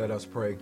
Let us pray.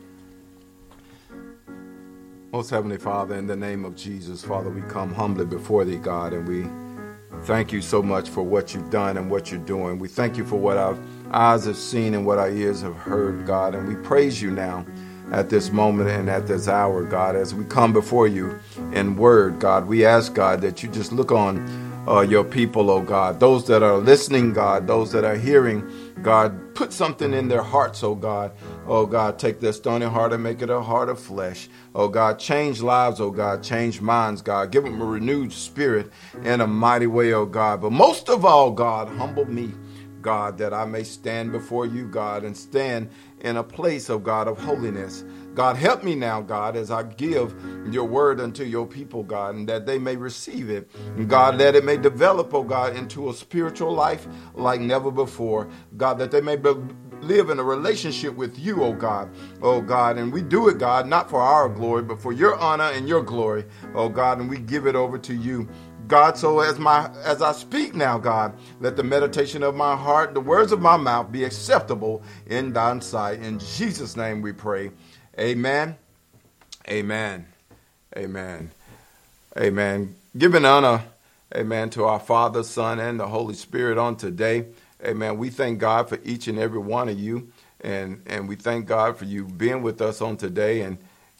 Most Heavenly Father, in the name of Jesus, Father, we come humbly before Thee, God, and we thank You so much for what You've done and what You're doing. We thank You for what our eyes have seen and what our ears have heard, God, and we praise You now at this moment and at this hour, God, as we come before You in word, God. We ask, God, that You just look on Your people, oh God, those that are listening, God, those that are hearing, God, put something in their hearts, oh God. Oh God, take their stony heart and make it a heart of flesh. Oh God, change lives, oh God, change minds, God. Give them a renewed spirit in a mighty way, oh God. But most of all, God, humble me, God, that I may stand before You, God, and stand in a place, oh God, of holiness. God, help me now, God, as I give Your word unto Your people, God, and that they may receive it. And God, that it may develop, oh God, into a spiritual life like never before. God, that they may live in a relationship with You, oh God. Oh God, and we do it, God, not for our glory, but for Your honor and Your glory, oh God, and we give it over to You. God, so as I speak now, God, let the meditation of my heart, the words of my mouth be acceptable in Thine sight. In Jesus' name we pray. Amen. Amen. Amen. Amen. Giving honor, amen, to our Father, Son, and the Holy Spirit on today. Amen. We thank God for each and every one of you. And we thank God for you being with us on today and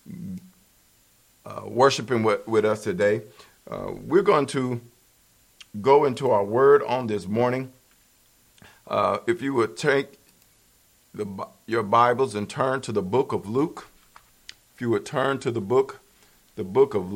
worshiping with us today. We're going to go into our word on this morning. If you would take your Bibles and turn to the book of Luke. If you would turn to the book of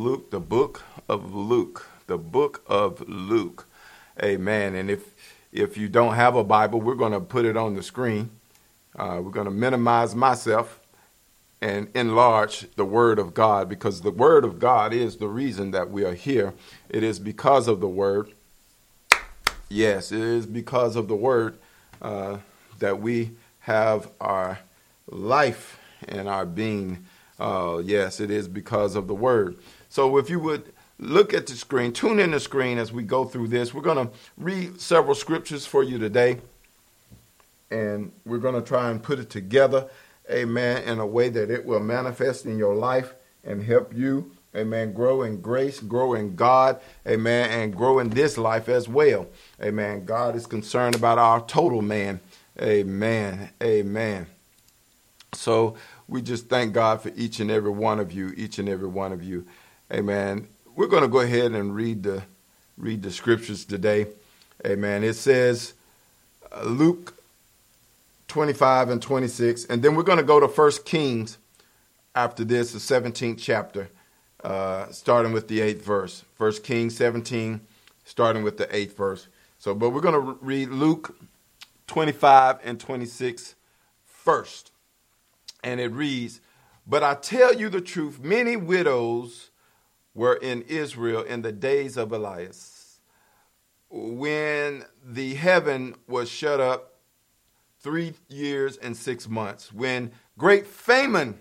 Luke. Amen. And if you don't have a Bible, we're going to put it on the screen. We're going to minimize myself and enlarge the Word of God, because the Word of God is the reason that we are here. It is because of the Word. Yes, it is because of the Word that we have our life and our being. Yes, it is because of the Word. So if you would look at the screen, tune in the screen as we go through this. We're going to read several scriptures for you today, and we're going to try and put it together, amen, in a way that it will manifest in your life and help you, amen, grow in grace, grow in God, amen, and grow in this life as well. Amen. God is concerned about our total man. Amen. Amen. So we just thank God for each and every one of you, Amen. We're going to go ahead and read the scriptures today. Amen. It says Luke 25 and 26, and then we're going to go to 1 Kings after this, the 17th chapter, starting with the 8th verse. 1 Kings 17, starting with the 8th verse. But we're going to read Luke 25 and 26 first. And it reads, "But I tell you the truth, many widows were in Israel in the days of Elias, when the heaven was shut up 3 years and 6 months, when great famine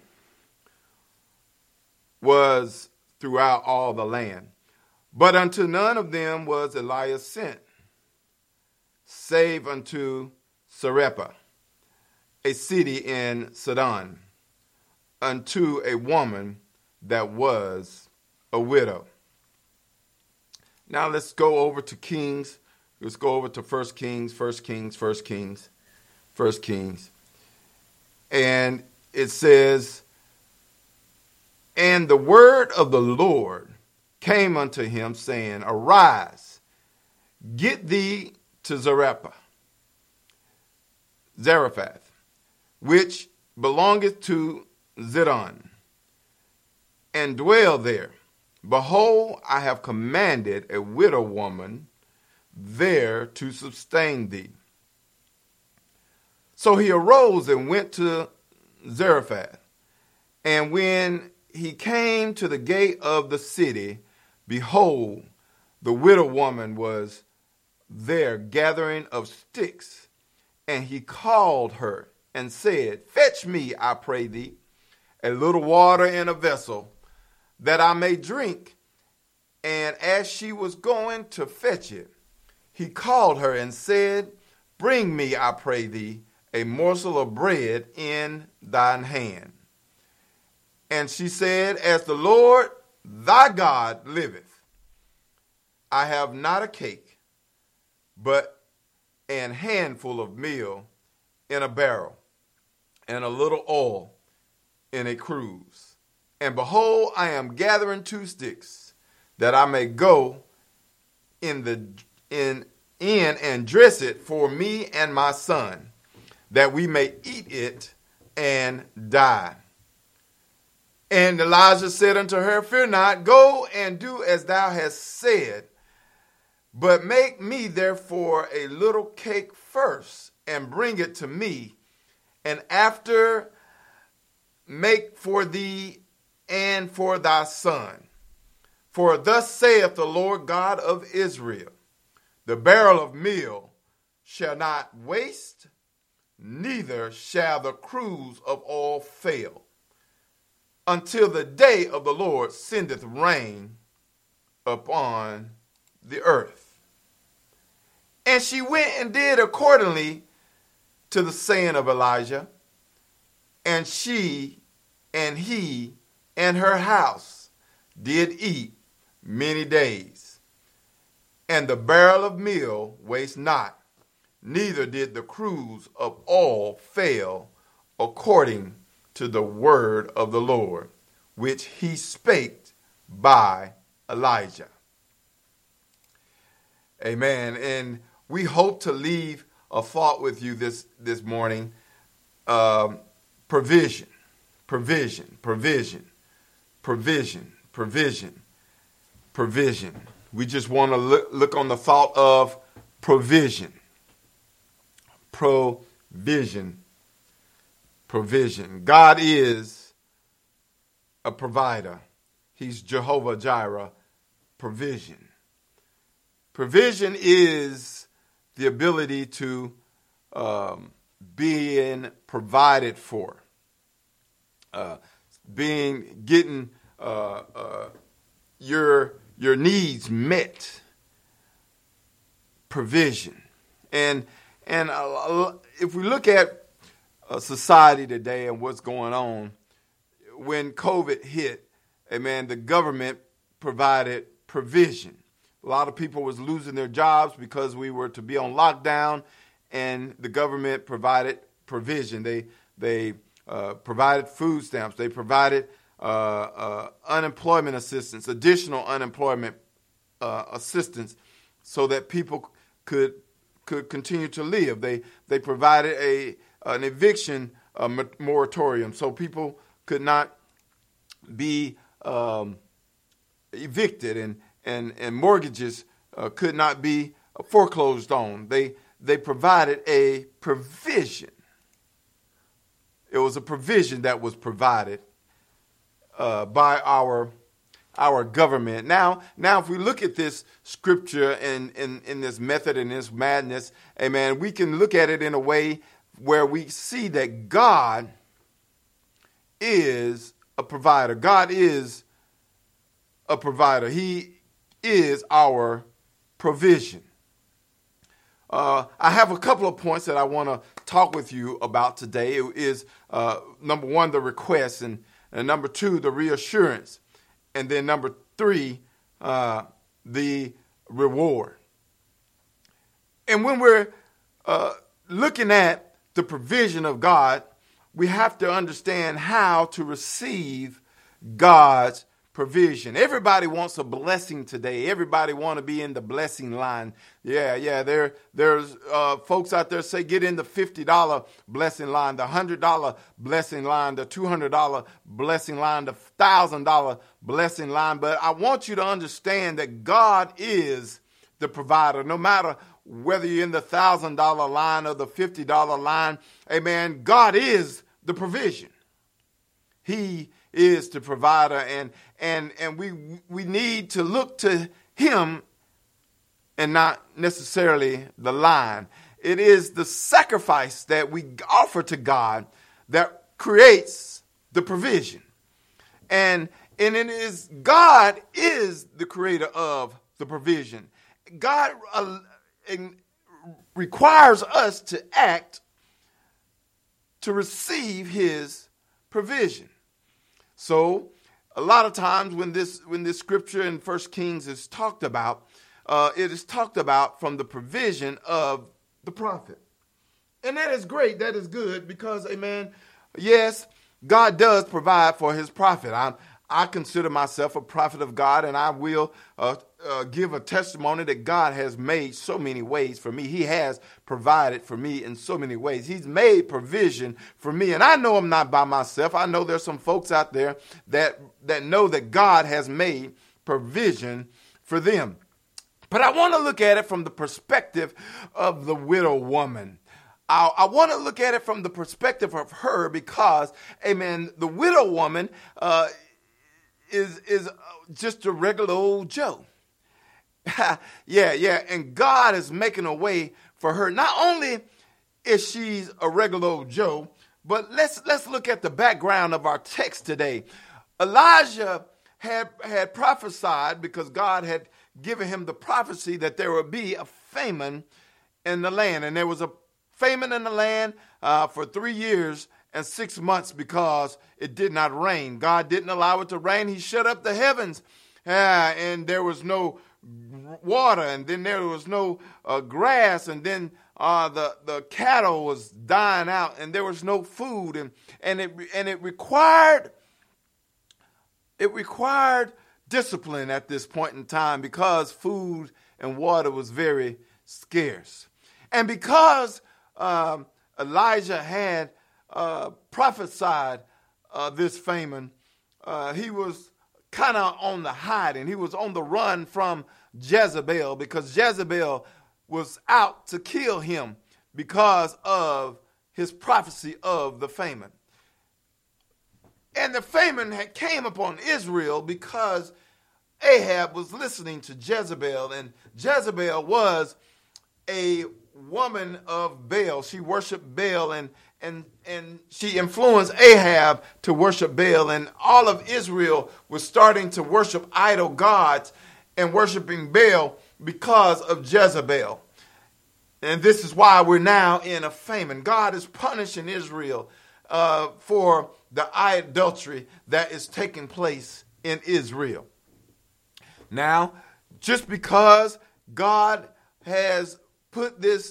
was throughout all the land. But unto none of them was Elias sent, save unto Sarepta, a city in Sidon, unto a woman that was a widow." Now let's go over to Kings. Let's go over to 1 Kings. And it says, "And the word of the Lord came unto him, saying, Arise, get thee to Zarephath, which belongeth to Zidon, and dwell there. Behold, I have commanded a widow woman there to sustain thee." So he arose and went to Zarephath. And when he came to the gate of the city, behold, the widow woman was there gathering of sticks. And he called her and said, "Fetch me, I pray thee, a little water in a vessel, that I may drink." And as she was going to fetch it, he called her and said, "Bring me, I pray thee, a morsel of bread in thine hand. And she said, as the Lord thy God liveth, I have not a cake, but an handful of meal in a barrel, and a little oil in a cruse. And behold, I am gathering 2 sticks, that I may go in and dress it for me and my son, that we may eat it and die. And Elijah said unto her, fear not, go and do as thou hast said, but make me therefore a little cake first, and bring it to me, and after make for thee and for thy son. For thus saith the Lord God of Israel, the barrel of meal shall not waste, neither shall the cruse of oil fail, until the day of the Lord sendeth rain upon the earth. And she went and did accordingly to the saying of Elijah, and she and he and her house did eat many days. And the barrel of meal waste not, neither did the cruse of oil fail, according to the word of the Lord, which he spake by Elijah. Amen. And we hope to leave a thought with you this morning. Provision, provision, provision, provision, provision, provision. We just want to look on the thought of provision. Provision. Provision. God is a provider. He's Jehovah Jireh. Provision. Provision is the ability to being provided for, getting your needs met. Provision, and if we look at society today and what's going on, when COVID hit, amen, the government provided provision. A lot of people was losing their jobs because we were to be on lockdown, and the government provided provision. They provided food stamps. They provided unemployment assistance, additional unemployment assistance, so that people could continue to live. They provided an eviction moratorium, so people could not be evicted, and mortgages could not be foreclosed on. They provided a provision. It was a provision that was provided by our government. Now, if we look at this scripture in this method and this madness, amen, we can look at it in a way where we see that God is a provider. God is a provider. He is our provision. I have a couple of points that I want to talk with you about today. It is number one, the request, and number two, the reassurance, and then number three, the reward. And when we're looking at the provision of God, we have to understand how to receive God's provision. Everybody wants a blessing today. Everybody want to be in the blessing line. Yeah. There's folks out there say get in the $50 blessing line, the $100 blessing line, the $200 blessing line, the $1,000 blessing line. But I want you to understand that God is the provider. No matter whether you're in the $1,000 line or the $50 line, amen, God is the provision. He is the provider, and we need to look to him and not necessarily the line. It is the sacrifice that we offer to God that creates the provision. And it is God is the creator of the provision. God requires us to act to receive his provision. So a lot of times when this scripture in 1 Kings is talked about, it is talked about from the provision of the prophet. And that is great. That is good because, amen, yes, God does provide for his prophet. I consider myself a prophet of God, and I will give a testimony that God has made so many ways for me. He has provided for me in so many ways. He's made provision for me, and I know I'm not by myself. I know there's some folks out there that know that God has made provision for them. But I want to look at it from the perspective of the widow woman. I want to look at it from the perspective of her because, amen, the widow woman is just a regular old Joe. yeah. And God is making a way for her. Not only is she's a regular old Joe, but let's look at the background of our text today. Elijah had prophesied, because God had given him the prophecy, that there would be a famine in the land. And there was a famine in the land for 3 years and 6 months because it did not rain. God didn't allow it to rain. He shut up the heavens, and there was no water, and then there was no grass, and then the cattle was dying out, and there was no food, and it required discipline at this point in time because food and water was very scarce, and because Elijah had prophesied this famine, he was kind of on the hide, and he was on the run from Jezebel because Jezebel was out to kill him because of his prophecy of the famine. And the famine had came upon Israel because Ahab was listening to Jezebel, and Jezebel was a woman of Baal. She worshiped Baal, and she influenced Ahab to worship Baal, and all of Israel was starting to worship idol gods and worshiping Baal because of Jezebel. And this is why we're now in a famine. God is punishing Israel for the idolatry that is taking place in Israel. Now, just because God has put this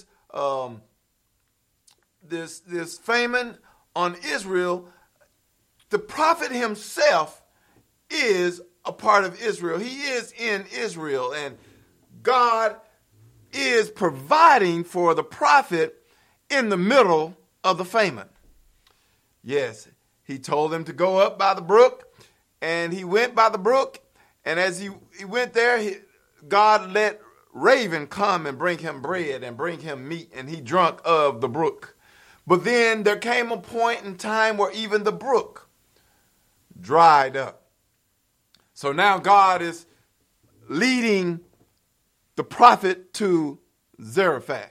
famine on Israel, the prophet himself is a part of Israel. He is in Israel, and God is providing for the prophet in the middle of the famine. Yes, he told him to go up by the brook, and he went by the brook, and as he went there, God let raven come and bring him bread and bring him meat, and he drank of the brook. But then there came a point in time where even the brook dried up. So now God is leading the prophet to Zarephath.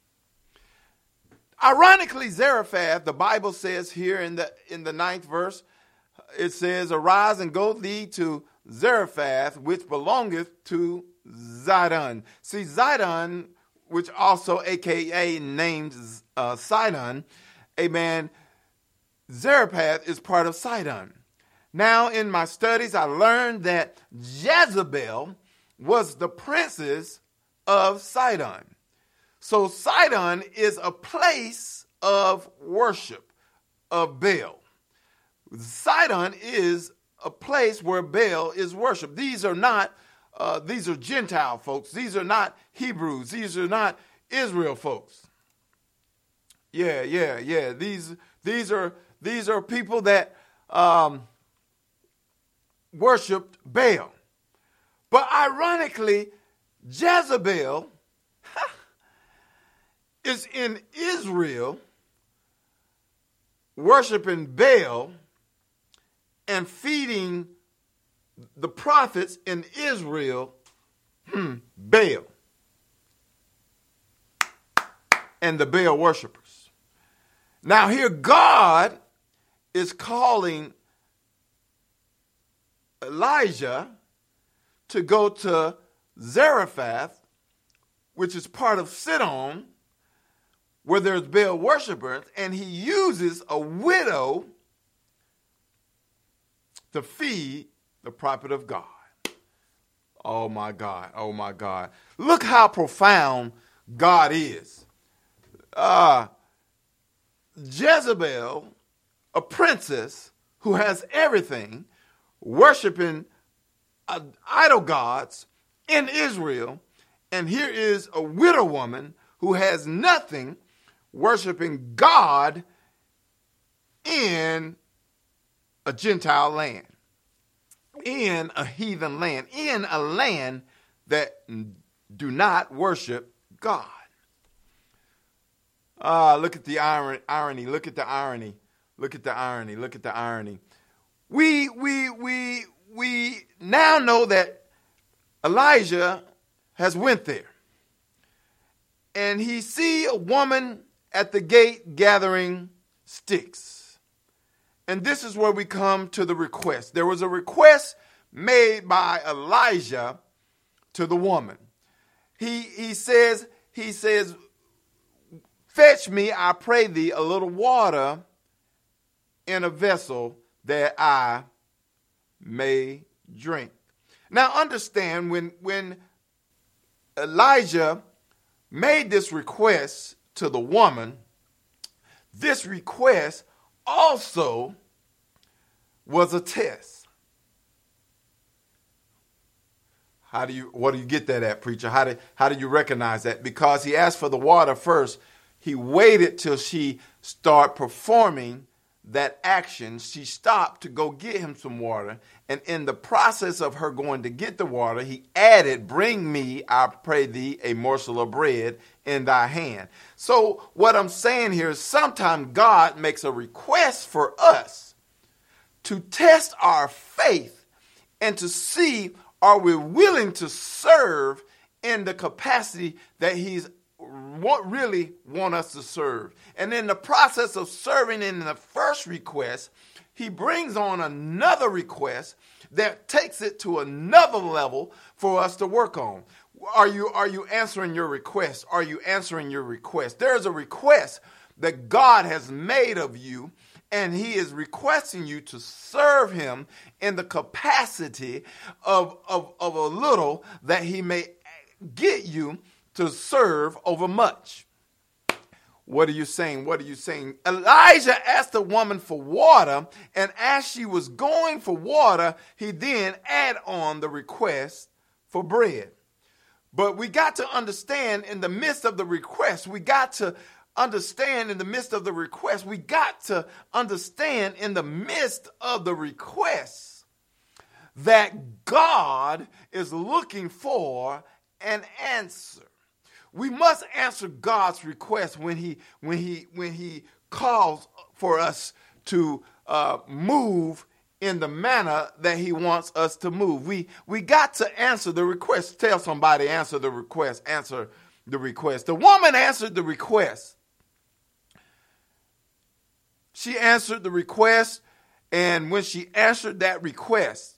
Ironically, Zarephath, the Bible says here in the 9th verse, it says, "Arise and go thee to Zarephath, which belongeth to Zidon." See, Zidon, which also aka named Sidon, amen, Zarephath is part of Sidon. Now, in my studies, I learned that Jezebel was the princess of Sidon. So Sidon is a place of worship of Baal. Sidon is a place where Baal is worshipped. These are Gentile folks. These are not Hebrews. These are not Israel folks. Yeah. These are people that worshipped Baal. But ironically, Jezebel is in Israel worshiping Baal and feeding the prophets in Israel Baal and the Baal worshipers. Now here God is calling Elijah to go to Zarephath, which is part of Sidon, where there's Baal worshipers, and he uses a widow to feed the prophet of God. Oh my God, oh my God. Look how profound God is. Jezebel, a princess who has everything, worshiping idol gods in Israel, and here is a widow woman who has nothing, worshiping God in a Gentile land, in a heathen land, in a land that do not worship God. Look at the irony. Look at the irony. Look at the irony. Look at the irony. We now know that Elijah has went there, and he see a woman at the gate gathering sticks. And this is where we come to the request. There was a request made by Elijah to the woman. He says, fetch me, I pray thee, a little water in a vessel that I may drink. Now understand, when Elijah made this request to the woman, this request also was a test. What do you get that at, preacher? How do you recognize that? Because he asked for the water first. He waited till she started performing that action. She stopped to go get him some water. And in the process of her going to get the water, he added, bring me, I pray thee, a morsel of bread in thy hand. So what I'm saying here is sometimes God makes a request for us to test our faith and to see, are we willing to serve in the capacity that he's really want us to serve. And in the process of serving in the first request, he brings on another request that takes it to another level for us to work on. Are you answering your request? Are you answering your request? There's a request that God has made of you, and he is requesting you to serve him in the capacity of a little that he may get you to serve over much. What are you saying? What are you saying? Elijah asked the woman for water, and as she was going for water, he then added on the request for bread. But we got to understand in the midst of the request, we got to understand in the midst of the request that God is looking for an answer. We must answer God's request when he calls for us to move in the manner that he wants us to move. We got to answer the request. Tell somebody, answer the request. Answer the request. The woman answered the request. She answered the request, and when she answered that request,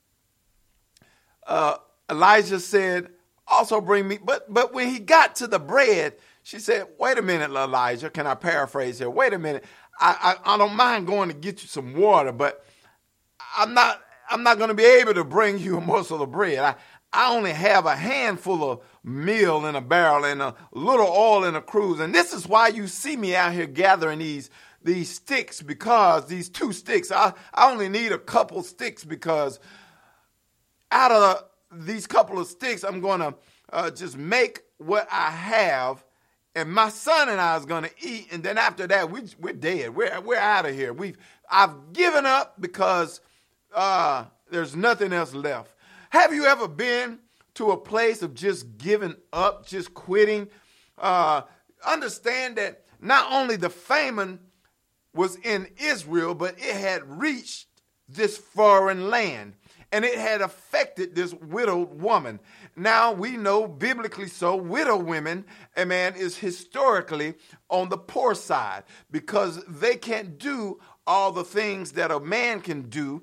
Elijah said, also bring me, but when he got to the bread, she said, wait a minute, Elijah, can I paraphrase here? Wait a minute. I don't mind going to get you some water, but I'm not going to be able to bring you a morsel of bread. I only have a handful of meal in a barrel and a little oil in a cruse. And this is why you see me out here gathering these sticks, because these 2 sticks, I only need a couple sticks, because out of these couple of sticks, I'm going to just make what I have, and my son and I is going to eat, and then after that, we're dead. We're out of here. I've given up because there's nothing else left. Have you ever been to a place of just giving up, just quitting? Understand that not only the famine was in Israel, but it had reached this foreign land, and it had affected this widowed woman. Now we know, biblically so, widow women, is historically on the poor side, because they can't do all the things that a man can do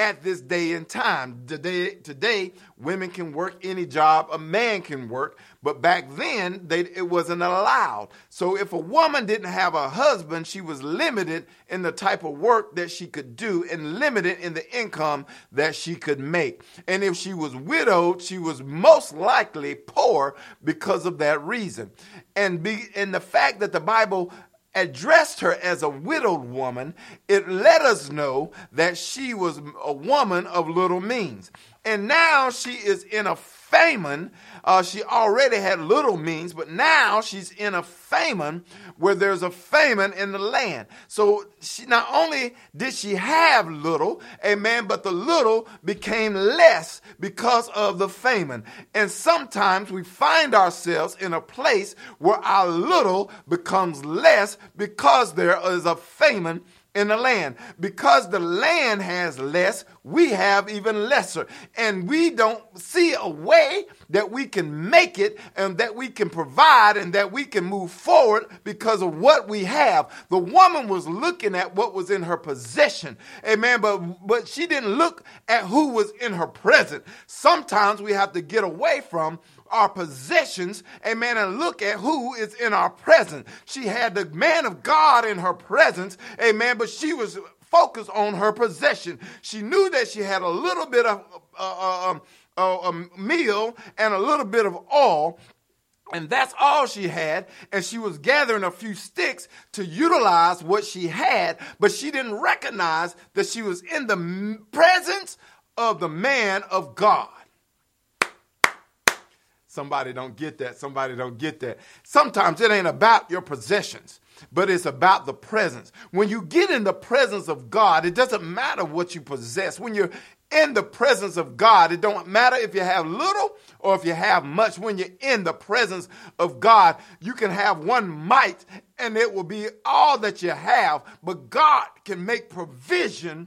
at this day and time. Today, women can work any job a man can work, but back then it wasn't allowed. So if a woman didn't have a husband, she was limited in the type of work that she could do and limited in the income that she could make. And if she was widowed, she was most likely poor because of that reason. And the fact that the Bible addressed her as a widowed woman, it let us know that she was a woman of little means. And now she is in a famine. She already had little means, but now she's in a famine where there's a famine in the land. So she not only did she have little, amen, but the little became less because of the famine. And sometimes we find ourselves in a place where our little becomes less because there is a famine in the land. Because the land has less, we have even lesser. And we don't see a way that we can make it and that we can provide and that we can move forward because of what we have. The woman was looking at what was in her possession. Amen. But she didn't look at who was in her present. Sometimes we have to get away from our possessions, amen, and look at who is in our presence. She had the man of God in her presence, amen, but she was focused on her possession. She knew that she had a little bit of a meal and a little bit of oil, and that's all she had. And she was gathering a few sticks to utilize what she had, but she didn't recognize that she was in the presence of the man of God. Somebody don't get that. Somebody don't get that. Sometimes it ain't about your possessions, but it's about the presence. When you get in the presence of God, it doesn't matter what you possess. When you're in the presence of God, it don't matter if you have little or if you have much. When you're in the presence of God, you can have one mite and it will be all that you have, but God can make provision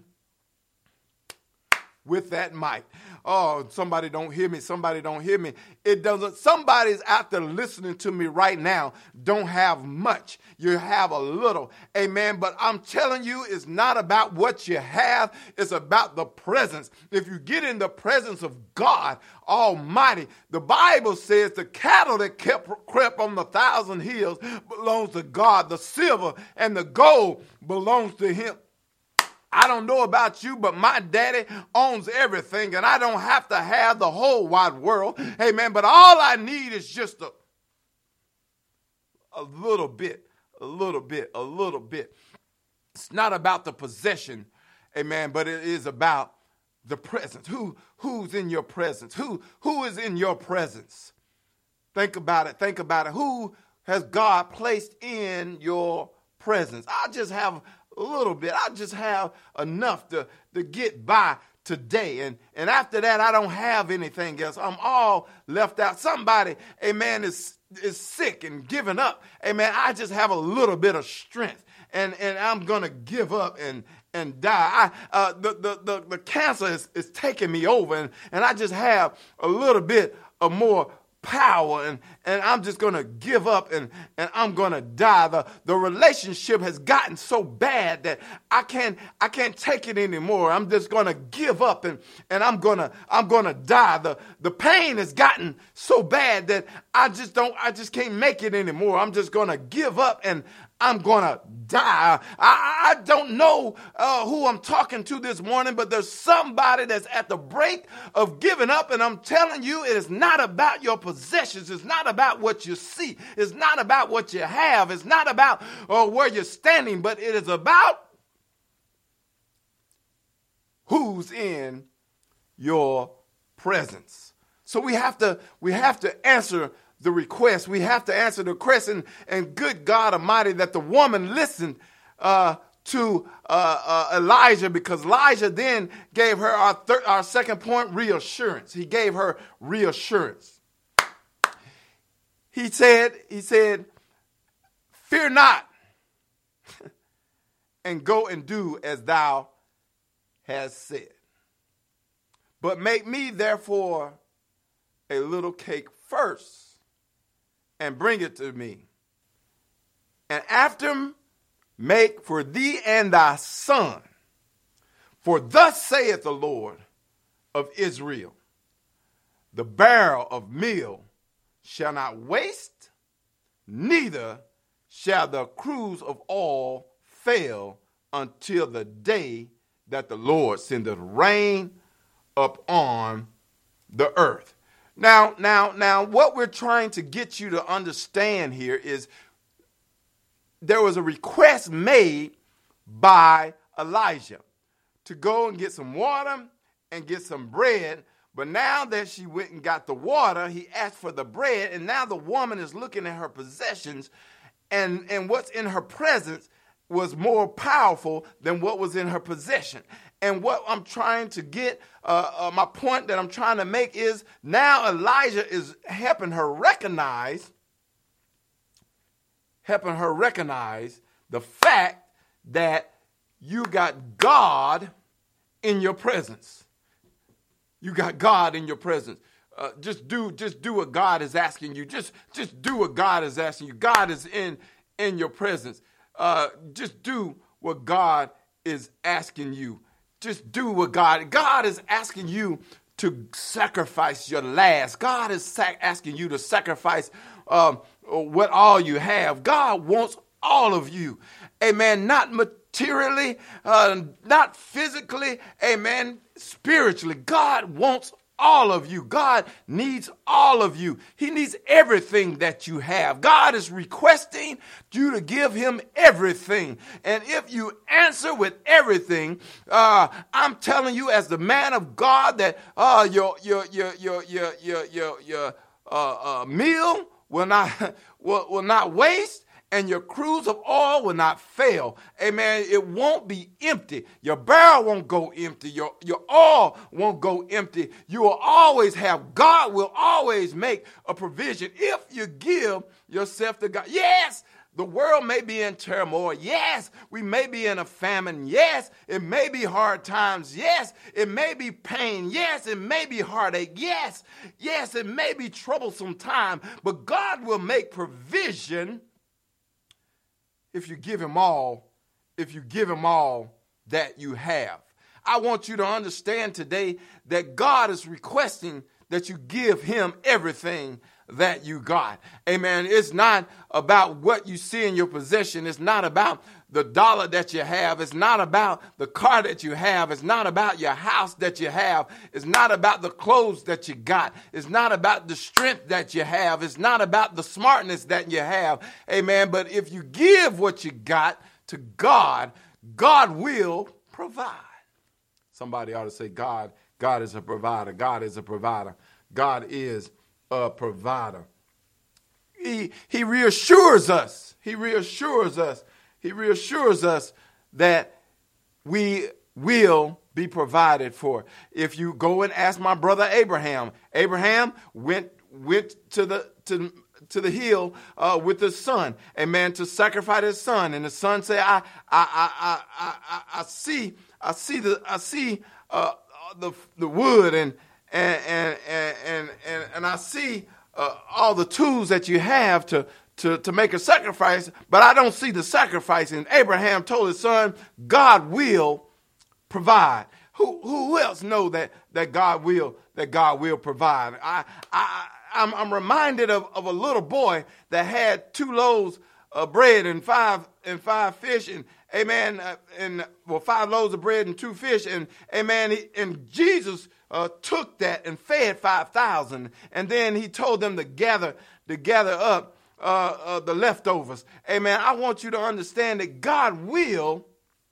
with that might. Oh, somebody don't hear me. Somebody don't hear me. It doesn't. Somebody's out there listening to me right now don't have much. You have a little. Amen. But I'm telling you, it's not about what you have. It's about the presence. If you get in the presence of God Almighty, the Bible says the cattle that crept on the 1,000 hills belongs to God. The silver and the gold belongs to him. I don't know about you, but my daddy owns everything, and I don't have to have the whole wide world. Amen. But all I need is just a little bit, a little bit, a little bit. It's not about the possession, amen, but it is about the presence. Who's in your presence? Who is in your presence? Think about it. Think about it. Who has God placed in your presence? I just have a little bit. I just have enough to get by today. And after that, I don't have anything else. I'm all left out. Somebody, amen, is sick and giving up. Amen. I just have a little bit of strength. And I'm going to give up and die. The cancer is taking me over. And I just have a little bit of more power and I'm just going to give up and I'm going to die. The relationship has gotten so bad that I can't take it anymore. I'm just going to give up and I'm going to die. The pain has gotten so bad that I just can't make it anymore. I'm just going to give up and I'm going to die. I don't know who I'm talking to this morning, but there's somebody that's at the brink of giving up. And I'm telling you, it is not about your possessions. It's not about what you see. It's not about what you have. It's not about where you're standing, but it is about who's in your presence. So we have to answer the request. We have to answer the question, and good God Almighty, that the woman listened to Elijah, because Elijah then gave her our second point, reassurance. He gave her reassurance. He said, fear not, and go and do as thou hast said. But make me therefore a little cake first, and bring it to me. And after make for thee and thy son For thus saith the Lord of Israel, the barrel of meal shall not waste, neither shall the cruse of oil fail until the day that the Lord sendeth rain upon the earth. Now, what we're trying to get you to understand here is there was a request made by Elijah to go and get some water and get some bread. But now that she went and got the water, he asked for the bread. And now the woman is looking at her possessions, and what's in her presence was more powerful than what was in her possession. And what I'm trying to get, my point that I'm trying to make is now Elijah is helping her recognize the fact that you got God in your presence. You got God in your presence. Just do what God is asking you. Just do what God is asking you. God is in your presence. Just do what God is asking you. Just do what God is asking you to sacrifice your last. God is asking you to sacrifice what all you have. God wants all of you. Amen. Not materially, not physically. Amen. Spiritually. God wants all of you. God needs all of you. He needs everything that you have. God is requesting you to give him everything. And if you answer with everything, I'm telling you as the man of God that your meal will not waste. And your cruse of oil will not fail. Amen. It won't be empty. Your barrel won't go empty. Your oil won't go empty. You will always have, God will always make a provision if you give yourself to God. Yes, the world may be in turmoil. Yes, we may be in a famine. Yes, it may be hard times. Yes, it may be pain. Yes, it may be heartache. Yes, it may be troublesome time. But God will make provision if you give him all that you have. I want you to understand today that God is requesting that you give him everything that you got. Amen. It's not about what you see in your possession. It's not about the dollar that you have. It's not about the car that you have. It's not about your house that you have. It's not about the clothes that you got. It's not about the strength that you have. It's not about the smartness that you have. Amen. But if you give what you got to God, God will provide. Somebody ought to say, God is a provider. God is a provider. God is a provider. He reassures us. He reassures us that we will be provided for. If you go and ask my brother Abraham went to the hill with his son, amen, to sacrifice his son, and the son said, I see the wood and I see all the tools that you have to make a sacrifice, but I don't see the sacrifice. And Abraham told his son, God will provide. Who else know that God will provide? I'm reminded of a little boy that had 2 loaves of bread and five fish, and amen, 5 loaves of bread and 2 fish, and amen, and Jesus took that and fed 5,000, and then he told them to gather up the leftovers. Amen. I want you to understand that God will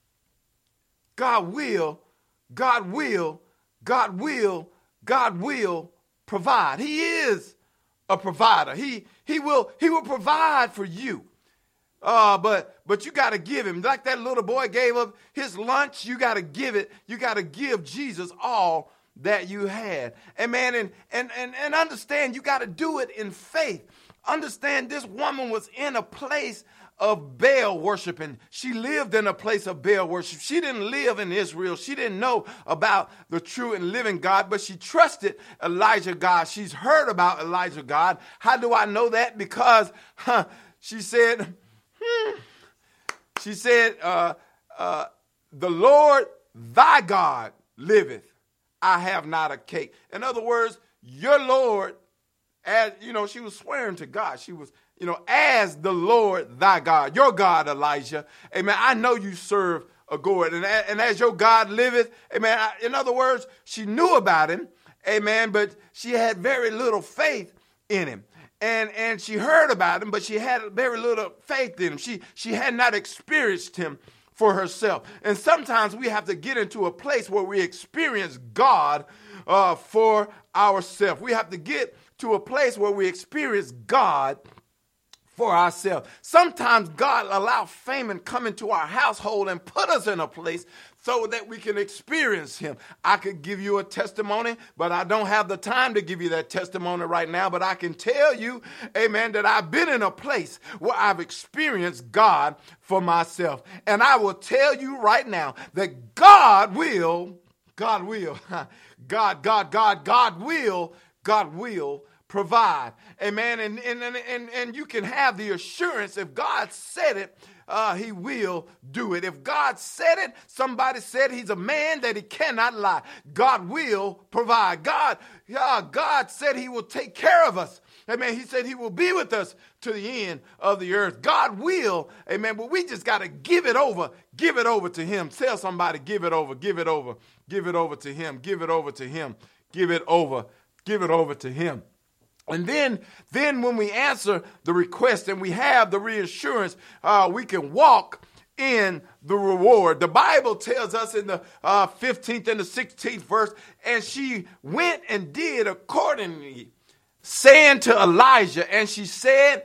provide. He is a provider. He will provide for you. But you got to give him, like that little boy gave up his lunch. You got to give it. You got to give Jesus all that you had. Amen. And understand, you got to do it in faith. Understand, this woman was in a place of Baal worshiping. She lived in a place of Baal worship. She didn't live in Israel. She didn't know about the true and living God, but she trusted Elijah God. She's heard about Elijah God. How do I know that? Because she said, the Lord thy God liveth, I have not a cake. In other words, your Lord, as you know, she was swearing to God. She was, as the Lord thy God, your God, Elijah. Amen. I know you serve a God, and as your God liveth, amen. In other words, she knew about him, amen, but she had very little faith in him. And she heard about him, but she had very little faith in him. She had not experienced him for herself. And sometimes we have to get into a place where we experience God for ourselves. We have to get to a place where we experience God for ourselves. Sometimes God allows famine come into our household and put us in a place so that we can experience him. I could give you a testimony, but I don't have the time to give you that testimony right now. But I can tell you, amen, that I've been in a place where I've experienced God for myself. And I will tell you right now that God will provide. Amen. And you can have the assurance if God said it, he will do it. If God said it, somebody said he's a man that he cannot lie. God will provide. God said he will take care of us. Amen. He said he will be with us to the end of the earth. God will. Amen. But we just got to give it over. Give it over to him. Tell somebody, give it over. Give it over. Give it over to him. Give it over to him. Give it over. Give it over to him. And then when we answer the request and we have the reassurance, we can walk in the reward. The Bible tells us in the 15th and the 16th verse, and she went and did accordingly, saying to Elijah, and she said,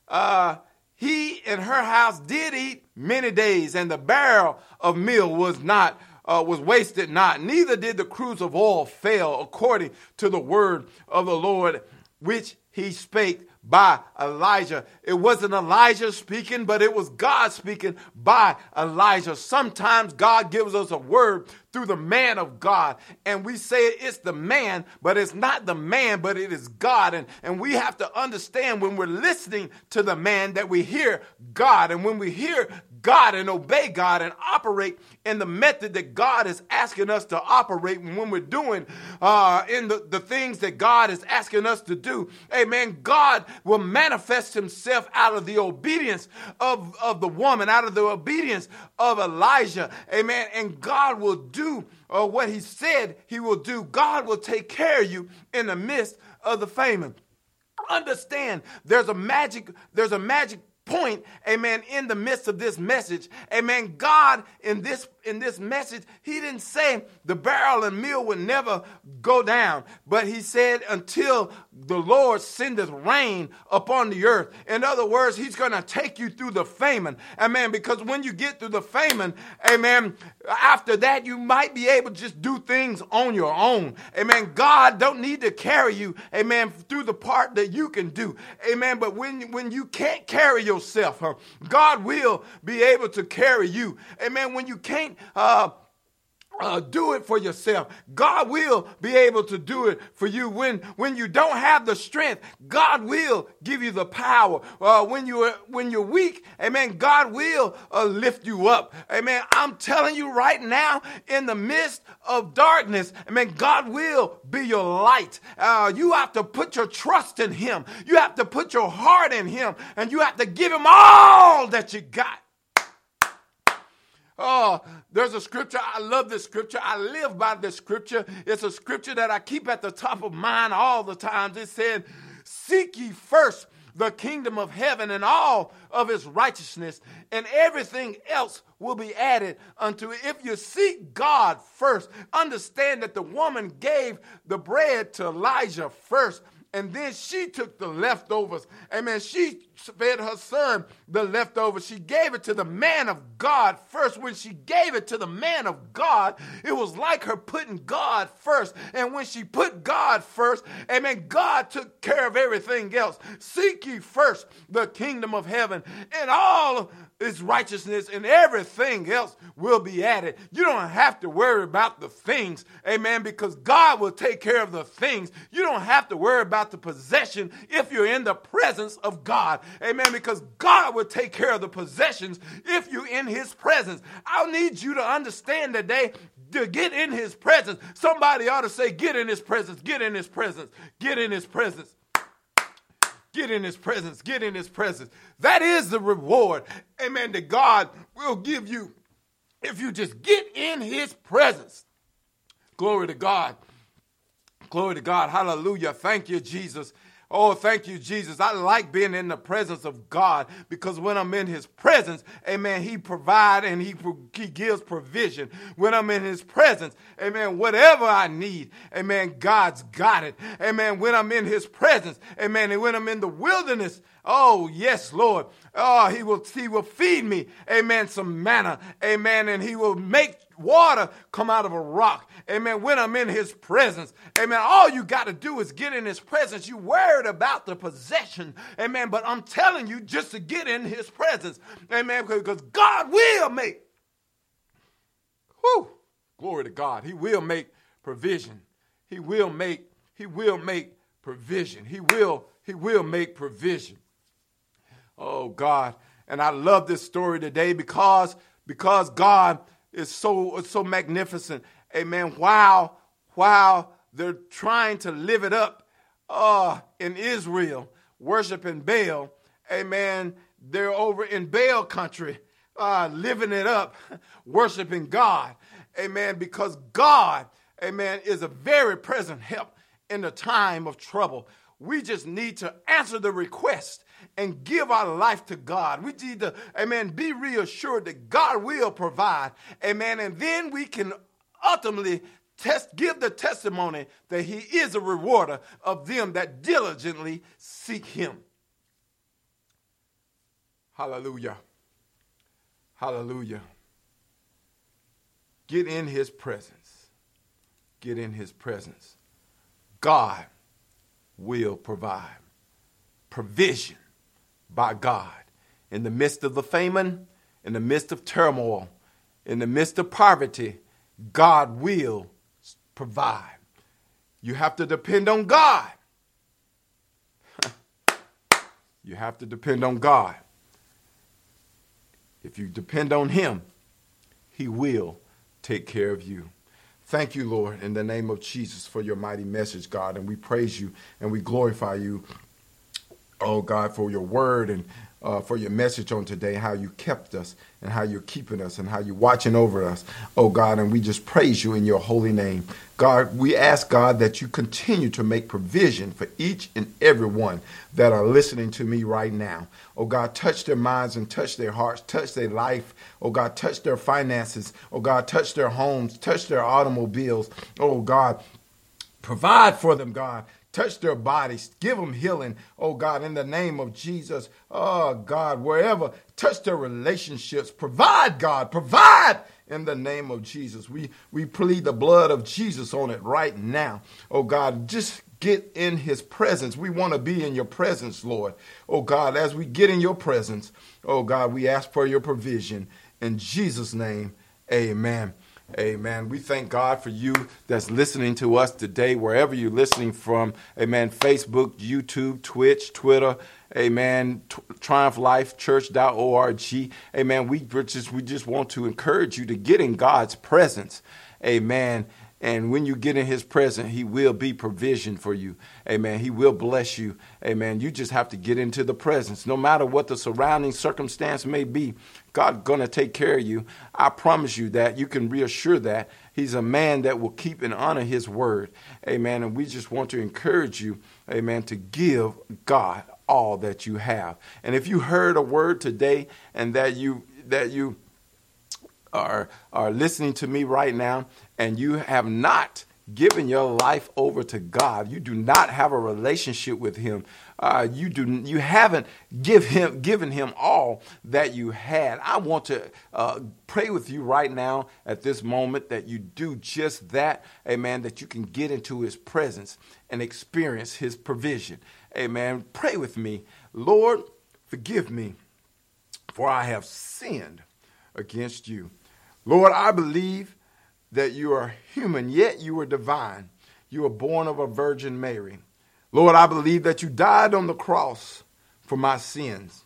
he in her house did eat many days, and the barrel of meal was wasted not, neither did the cruse of oil fail, according to the word of the Lord, which he spake by Elijah. It wasn't Elijah speaking, but it was God speaking by Elijah. Sometimes God gives us a word through the man of God, and we say it's the man, but it's not the man, but it is God. And we have to understand when we're listening to the man that we hear God, and when we hear God and obey God and operate in the method that God is asking us to operate when we're doing in the things that God is asking us to do. Amen. God will manifest himself out of the obedience of the woman, out of the obedience of Elijah. Amen. And God will do what he said he will do. God will take care of you in the midst of the famine. Understand, there's a magic point, amen, in the midst of this message. Amen. God in this message, he didn't say the barrel and meal would never go down, but he said until the Lord sendeth rain upon the earth. In other words, he's going to take you through the famine. Amen. Because when you get through the famine, amen, after that you might be able to just do things on your own. Amen. God don't need to carry you, amen, through the part that you can do. Amen. But when you can't carry yourself, God will be able to carry you. Amen. When you can't do it for yourself, God will be able to do it for you. When you don't have the strength, God will give you the power. When you're weak, amen, God will lift you up. Amen. I'm telling you right now, in the midst of darkness, amen, God will be your light. You have to put your trust in him. You have to put your heart in him, and you have to give him all that you got. Oh, there's a scripture. I love this scripture. I live by this scripture. It's a scripture that I keep at the top of mind all the time. It said, seek ye first the kingdom of heaven and all of its righteousness, and everything else will be added unto it. If you seek God first, understand that the woman gave the bread to Elijah first, and then she took the leftovers. Amen. She fed her son the leftovers. She gave it to the man of God first. When she gave it to the man of God, it was like her putting God first. And when she put God first, amen, God took care of everything else. Seek ye first the kingdom of heaven, and all its righteousness, and everything else will be added. You don't have to worry about the things, amen, because God will take care of the things. You don't have to worry about the possession if you're in the presence of God, amen, because God will take care of the possessions if you're in his presence. I need you to understand today, to get in his presence. Somebody ought to say, get in his presence, get in his presence, get in his presence. Get in his presence, get in his presence. That is the reward, amen, that God will give you if you just get in his presence. Glory to God. Glory to God. Hallelujah. Thank you, Jesus. Oh, thank you, Jesus. I like being in the presence of God because when I'm in his presence, amen, he provides and he gives provision. When I'm in his presence, amen, whatever I need, amen, God's got it. Amen, when I'm in his presence, amen, and when I'm in the wilderness, oh, yes, Lord, oh, he will feed me, amen, some manna, amen, and he will make water come out of a rock. Amen. When I'm in his presence, amen, all you got to do is get in his presence. You worried about the possession, amen, but I'm telling you just to get in his presence, amen, because God will make, glory to God, he will make provision. He will make provision. He will make provision. Oh, God. And I love this story today because God is so magnificent. Amen. While they're trying to live it up in Israel, worshiping Baal, amen, they're over in Baal country, living it up, worshiping God. Amen. Because God, amen, is a very present help in the time of trouble. We just need to answer the request and give our life to God. We need to, amen, be reassured that God will provide. Amen. And then we can ultimately give the testimony that he is a rewarder of them that diligently seek him. Hallelujah. Hallelujah. Get in his presence. Get in his presence. God will provide. Provision by God. In the midst of the famine, in the midst of turmoil, in the midst of poverty, God will provide. You have to depend on God. You have to depend on God. If you depend on him, he will take care of you. Thank you, Lord, in the name of Jesus for your mighty message, God. And we praise you and we glorify you, oh God, for your word and for your message on today, how you kept us and how you're keeping us and how you're watching over us, oh God, and we just praise you in your holy name. God, we ask, God, that you continue to make provision for each and every one that are listening to me right now. Oh God, touch their minds and touch their hearts, touch their life. Oh God, touch their finances. Oh God, touch their homes, touch their automobiles. Oh God, provide for them, God. Touch their bodies. Give them healing, oh God, in the name of Jesus. Oh God, wherever, touch their relationships. Provide, God, provide in the name of Jesus. We plead the blood of Jesus on it right now. Oh God, just get in his presence. We want to be in your presence, Lord. Oh God, as we get in your presence, oh God, we ask for your provision. In Jesus' name, amen. Amen. We thank God for you that's listening to us today, wherever you're listening from. Amen. Facebook, YouTube, Twitch, Twitter. Amen. TriumphLifeChurch.org. Amen. We just want to encourage you to get in God's presence. Amen. And when you get in his presence, he will be provision for you. Amen. He will bless you. Amen. You just have to get into the presence. No matter what the surrounding circumstance may be, God's going to take care of you. I promise you that. You can reassure that. He's a man that will keep and honor his word. Amen. And we just want to encourage you, amen, to give God all that you have. And if you heard a word today and that you are listening to me right now and you have not given your life over to God, you do not have a relationship with him, you haven't given him all that you had, I want to pray with you right now at this moment that you do just that, amen, that you can get into his presence and experience his provision. Amen. Pray with me. Lord, forgive me, for I have sinned against you. Lord, I believe that you are human, yet you are divine. You were born of a Virgin Mary. Lord, I believe that you died on the cross for my sins.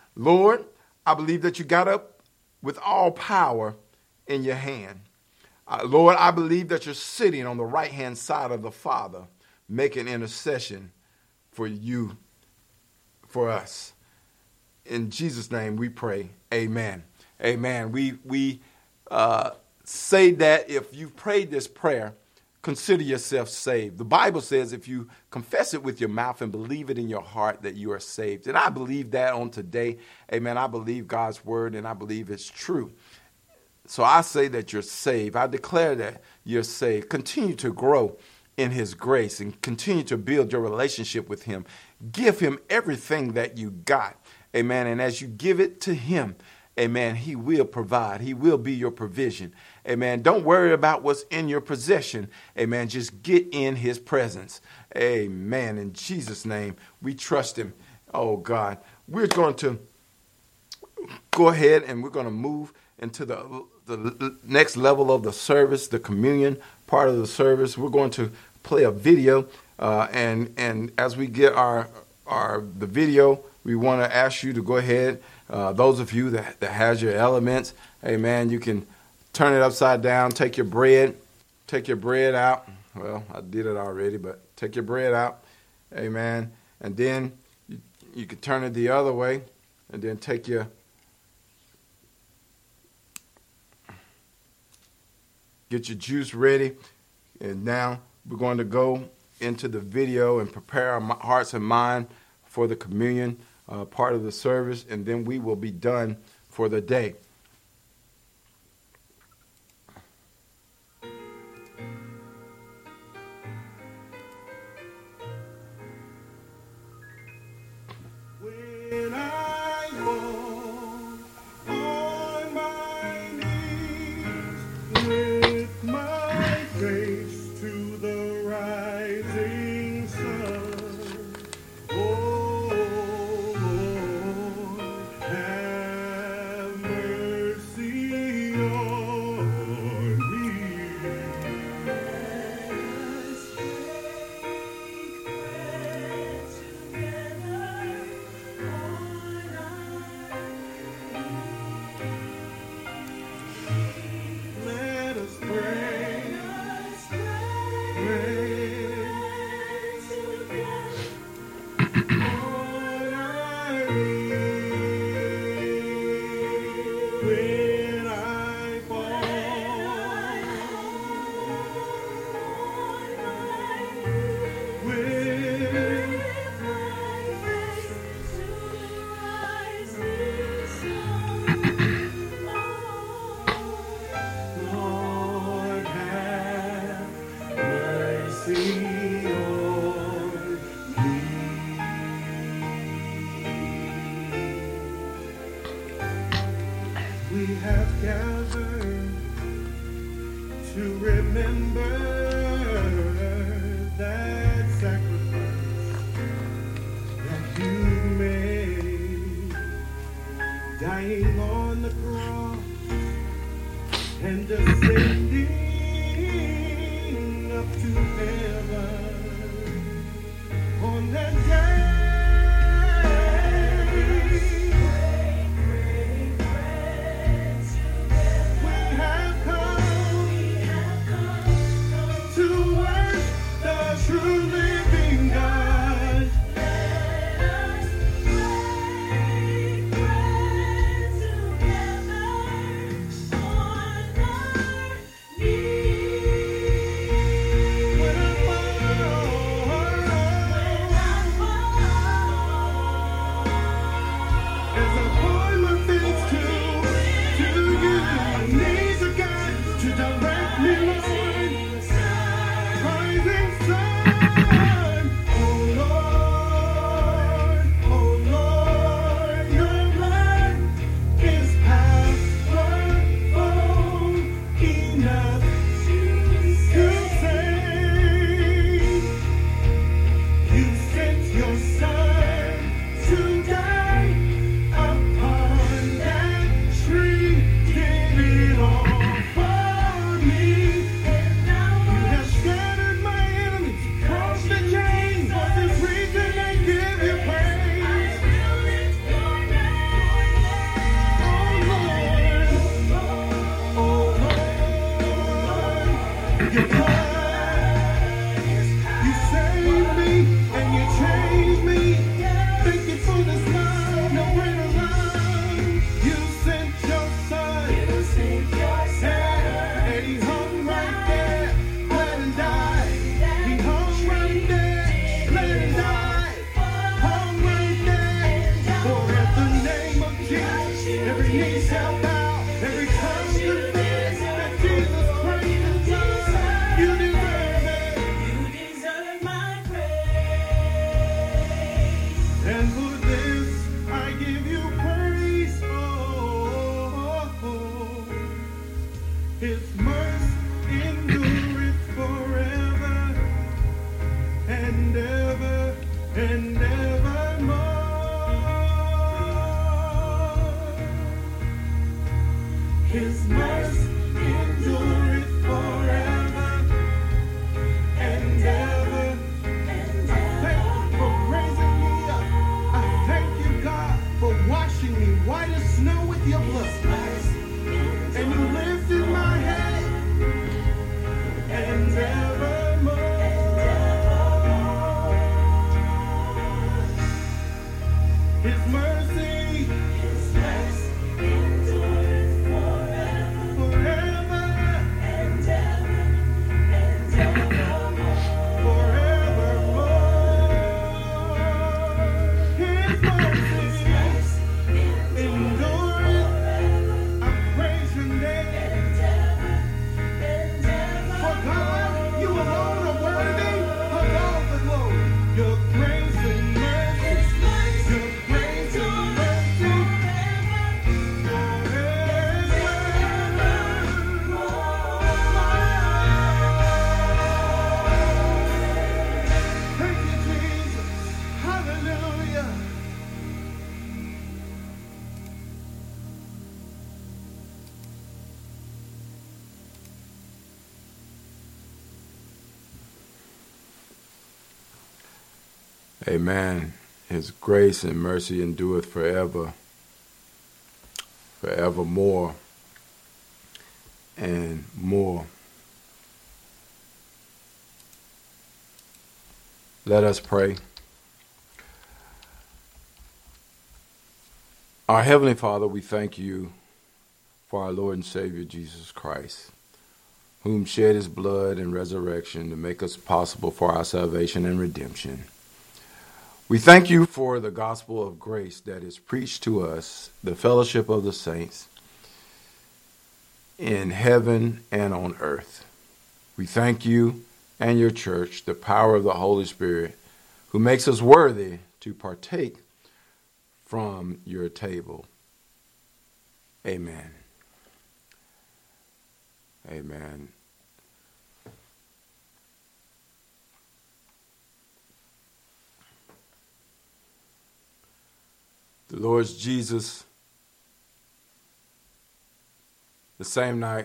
Lord, I believe that you got up with all power in your hand. Lord, I believe that you're sitting on the right-hand side of the Father, making intercession for you, for us. In Jesus' name we pray. Amen. Amen. We say that if you prayed this prayer, consider yourself saved. The Bible says if you confess it with your mouth and believe it in your heart that you are saved. And I believe that on today. Amen. I believe God's word and I believe it's true. So I say that you're saved. I declare that you're saved. Continue to grow in his grace and continue to build your relationship with him. Give him everything that you got. Amen. And as you give it to him, amen, he will provide. He will be your provision. Amen. Don't worry about what's in your possession. Amen. Just get in his presence. Amen. In Jesus' name, we trust him. Oh, God. We're going to go ahead and we're going to move into the next level of the service, the communion part of the service. We're going to play a video. And as we get the video, we want to ask you to go ahead. Those of you that has your elements, amen, you can turn it upside down, take your bread out. Well, I did it already, but take your bread out, amen. And then you can turn it the other way, and then get your juice ready. And now we're going to go into the video and prepare our hearts and mind for the communion part of the service, and then we will be done for the day. When I walk on my knees with my face to the rising sun, oh Lord, have mercy on me. Let us pray. When I fall, Lord, have mercy on me. We have gathered to remember that sacrifice that you made, dying on the cross and ascending up to heaven on that day. We have come His mercy endureth forever forever, and ever and evermore. forevermore. His mercy endureth. I praise your name. For God, you alone are worthy of all the glory. Your grace and mercy, your grace and mercy, forever. Thank you, Jesus. Hallelujah. Amen. His grace and mercy endureth forever, forevermore, and more. Let us pray. Our Heavenly Father, we thank you for our Lord and Savior Jesus Christ, whom shed his blood and resurrection to make us possible for our salvation and redemption. We thank you for the gospel of grace that is preached to us, the fellowship of the saints in heaven and on earth. We thank you and your church, the power of the Holy Spirit, who makes us worthy to partake from your table. Amen. Amen. The Lord Jesus, the same night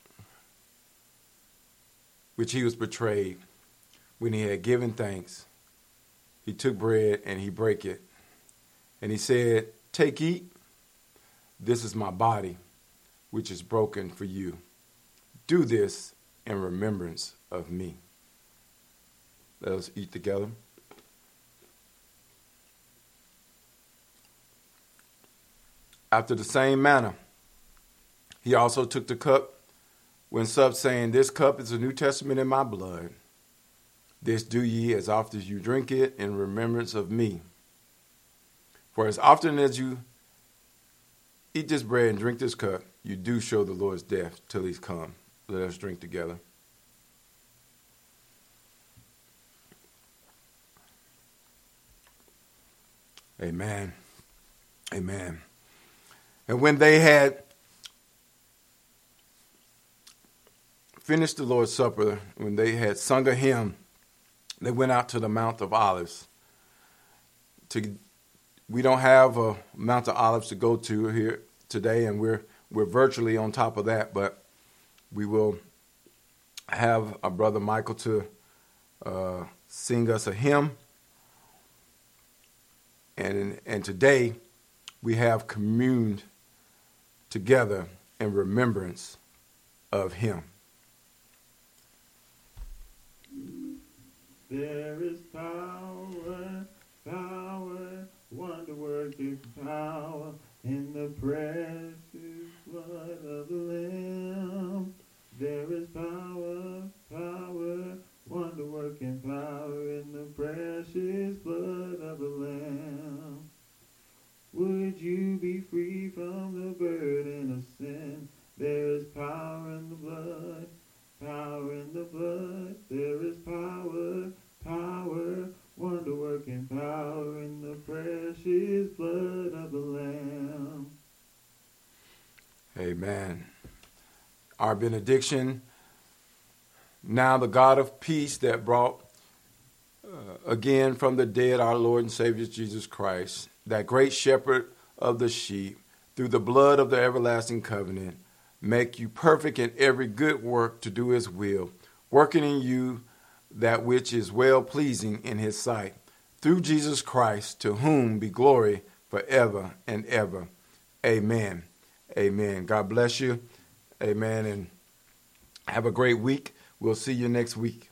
which he was betrayed, when he had given thanks, he took bread and he brake it. And he said, "Take, eat. This is my body, which is broken for you. Do this in remembrance of me." Let us eat together. After the same manner, he also took the cup when supped, saying, "This cup is the New Testament in my blood. This do ye as often as you drink it in remembrance of me. For as often as you eat this bread and drink this cup, you do show the Lord's death till he's come." Let us drink together. Amen. Amen. And when they had finished the Lord's Supper, when they had sung a hymn, they went out to the Mount of Olives. We don't have a Mount of Olives to go to here today, and we're virtually on top of that, but we will have our brother Michael to sing us a hymn. And today we have communed together in remembrance of him. There is power, power, wonder-working power in the precious blood of the Lamb. There is power, power, wonder-working power in the precious blood of the Lamb. Would you be free from the burden of sin? There is power in the blood, power in the blood. There is power, power, wonder-working power in the precious blood of the Lamb. Amen. Our benediction. Now the God of peace that brought again from the dead our Lord and Savior Jesus Christ, that great shepherd of the sheep, through the blood of the everlasting covenant, make you perfect in every good work to do his will, working in you that which is well-pleasing in his sight, through Jesus Christ, to whom be glory forever and ever. Amen. Amen. God bless you. Amen. And have a great week. We'll see you next week.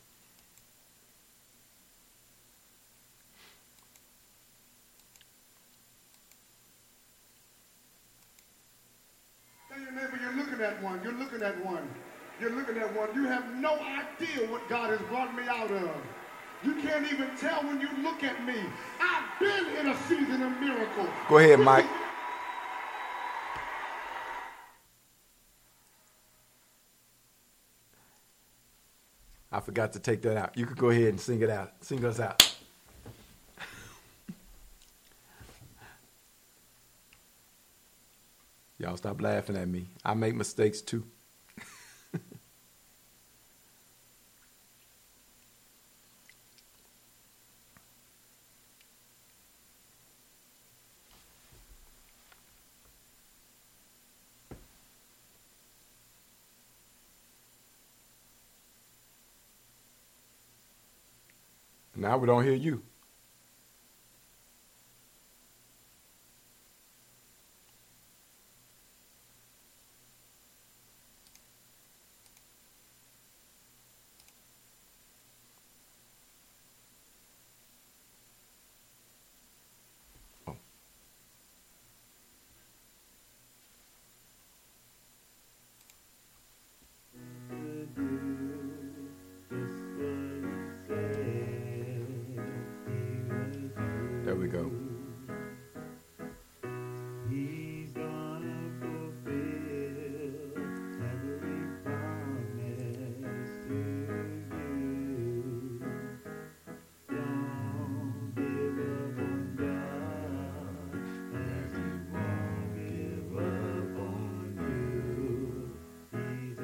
looking at one. You're looking at one. You're looking at one. You have no idea what God has brought me out of. You can't even tell when you look at me. I've been in a season of miracle. Go ahead, Mike. I forgot to take that out. You could go ahead and sing it out. Sing us out. Y'all stop laughing at me. I make mistakes too. Now we don't hear you. Oh. There we go. He's gonna fulfill every promise to you. Don't give up on God, as He won't give up on you. He's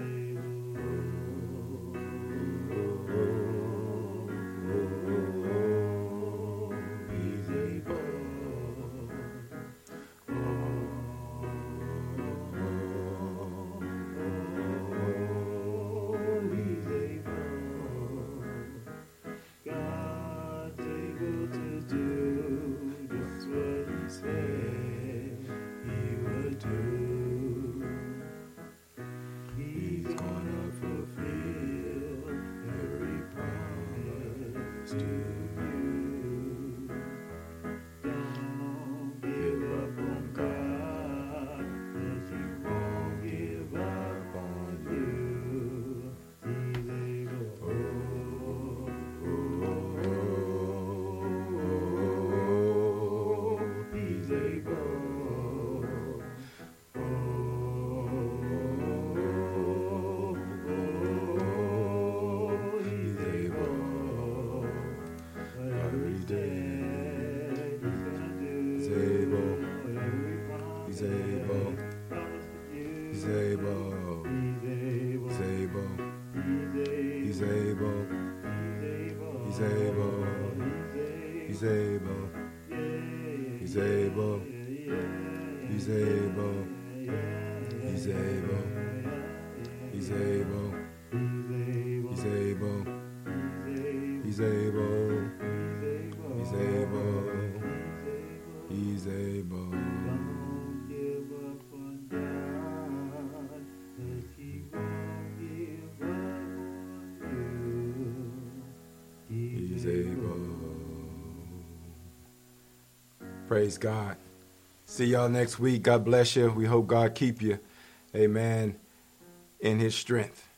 God's able to do just what He said He would do. He's gonna fulfill every promise to you. Don't give up on God, 'cause He won't give up on you. He's Praise God. See y'all next week. God bless you. We hope God keep you. Amen. In His strength.